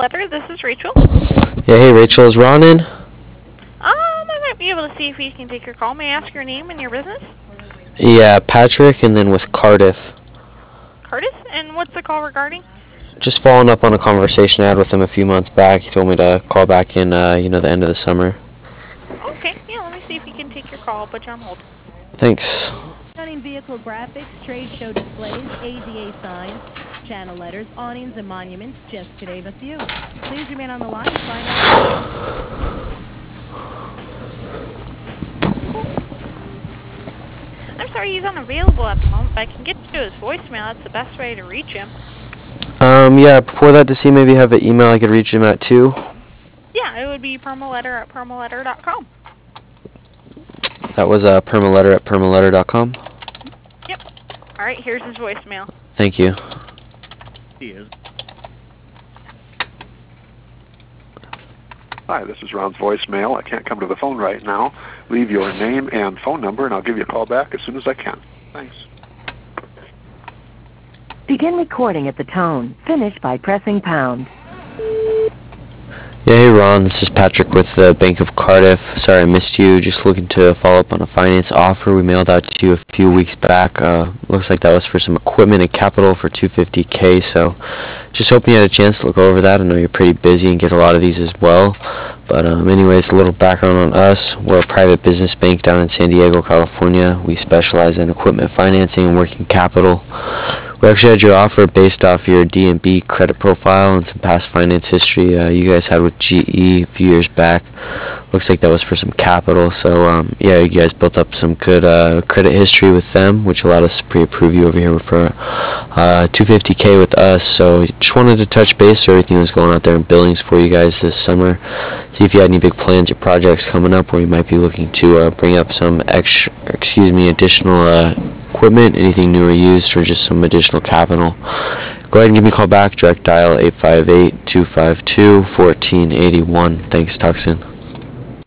Letter. This is Rachel. Yeah, hey Rachel, is Ron in? I might be able to see if he can take your call. May I ask your name and your business? Yeah, Patrick, and then with Cardiff. Curtis? And what's the call regarding? Just following up on a conversation I had with him a few months back. He told me to call back in, the end of the summer. Okay, yeah, let me see if he can take your call. I'll put you on hold. Thanks. Stunning vehicle graphics, trade show displays, ADA signs, channel letters, awnings, and monuments, just to name a few. Please remain on the line to find out. I'm sorry, he's unavailable at the moment, but I can get you his voicemail. That's the best way to reach him. Yeah, before that, to see maybe have an email I could reach him at too. Yeah, it would be permaletter@permaletter.com. That was permaletter@permaletter.com. Yep. All right, here's his voicemail. Thank you. Hi, this is Ron's voicemail. I can't come to the phone right now. Leave your name and phone number, and I'll give you a call back as soon as I can. Thanks. Begin recording at the tone. Finish by pressing pound. Yeah, hey Ron, this is Patrick with the Bank of Cardiff. Sorry I missed you. Just looking to follow up on a finance offer we mailed out to you a few weeks back. Looks like that was for some equipment and capital for $250K, so just hoping you had a chance to look over that. I know you're pretty busy and get a lot of these as well. But anyways, a little background on us. We're a private business bank down in San Diego, California. We specialize in equipment financing and working capital. We actually had your offer based off your D&B credit profile and some past finance history you guys had with GE a few years back. Looks like that was for some capital. So yeah, you guys built up some good credit history with them, which allowed us to pre-approve you over here for $250K with us. So just wanted to touch base so everything was going out there in billings for you guys this summer. See if you had any big plans or projects coming up where you might be looking to bring up some additional equipment, anything new or used, or just some additional capital. Go ahead and give me a call back. Direct dial 858-252-1481. Thanks. Talk soon.